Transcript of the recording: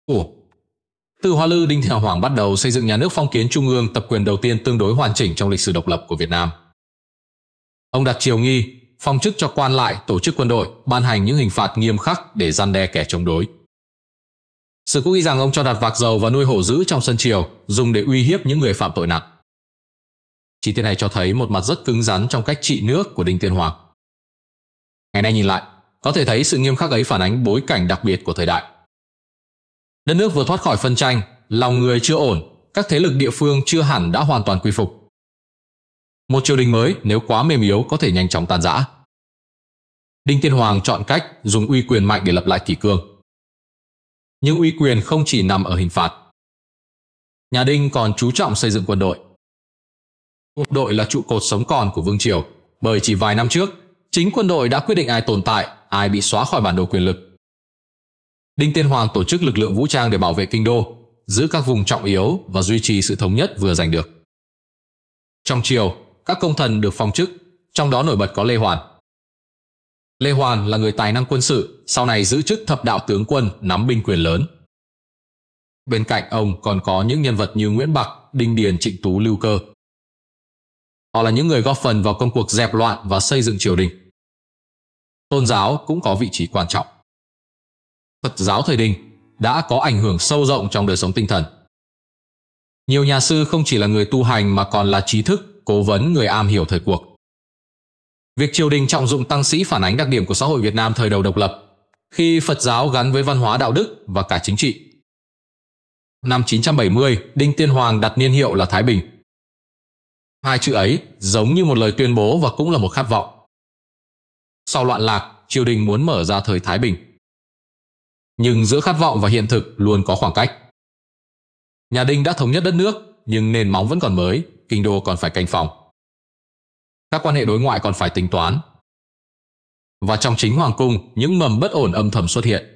Ủa, từ Hoa Lư, Đinh Tiên Hoàng bắt đầu xây dựng nhà nước phong kiến trung ương tập quyền đầu tiên tương đối hoàn chỉnh trong lịch sử độc lập của Việt Nam. Ông đặt triều nghi, phong chức cho quan lại, tổ chức quân đội, ban hành những hình phạt nghiêm khắc để răn đe kẻ chống đối. Sử cũng ghi rằng ông cho đặt vạc dầu và nuôi hổ dữ trong sân triều, dùng để uy hiếp những người phạm tội nặng. Chi tiết này cho thấy một mặt rất cứng rắn trong cách trị nước của Đinh Tiên Hoàng. Ngày nay nhìn lại, có thể thấy sự nghiêm khắc ấy phản ánh bối cảnh đặc biệt của thời đại. Đất nước vừa thoát khỏi phân tranh, lòng người chưa ổn, các thế lực địa phương chưa hẳn đã hoàn toàn quy phục. Một triều đình mới nếu quá mềm yếu có thể nhanh chóng tan rã. Đinh Tiên Hoàng chọn cách dùng uy quyền mạnh để lập lại kỷ cương. Nhưng uy quyền không chỉ nằm ở hình phạt. Nhà Đinh còn chú trọng xây dựng quân đội. Quân đội là trụ cột sống còn của vương triều, bởi chỉ vài năm trước, chính quân đội đã quyết định ai tồn tại, ai bị xóa khỏi bản đồ quyền lực. Đinh Tiên Hoàng tổ chức lực lượng vũ trang để bảo vệ kinh đô, giữ các vùng trọng yếu và duy trì sự thống nhất vừa giành được. Trong triều, các công thần được phong chức, trong đó nổi bật có Lê Hoàn. Lê Hoàn là người tài năng quân sự, sau này giữ chức thập đạo tướng quân, nắm binh quyền lớn. Bên cạnh ông còn có những nhân vật như Nguyễn Bạc, Đinh Điền, Trịnh Tú, Lưu Cơ. Họ là những người góp phần vào công cuộc dẹp loạn và xây dựng triều đình. Tôn giáo cũng có vị trí quan trọng. Phật giáo thời Đinh đã có ảnh hưởng sâu rộng trong đời sống tinh thần. Nhiều nhà sư không chỉ là người tu hành mà còn là trí thức, cố vấn, người am hiểu thời cuộc. Việc triều đình trọng dụng tăng sĩ phản ánh đặc điểm của xã hội Việt Nam thời đầu độc lập, khi Phật giáo gắn với văn hóa đạo đức và cả chính trị. Năm 970, Đinh Tiên Hoàng đặt niên hiệu là Thái Bình. Hai chữ ấy giống như một lời tuyên bố và cũng là một khát vọng. Sau loạn lạc, triều đình muốn mở ra thời Thái Bình. Nhưng giữa khát vọng và hiện thực luôn có khoảng cách. Nhà Đinh đã thống nhất đất nước, nhưng nền móng vẫn còn mới, kinh đô còn phải canh phòng. Các quan hệ đối ngoại còn phải tính toán. Và trong chính hoàng cung, những mầm bất ổn âm thầm xuất hiện.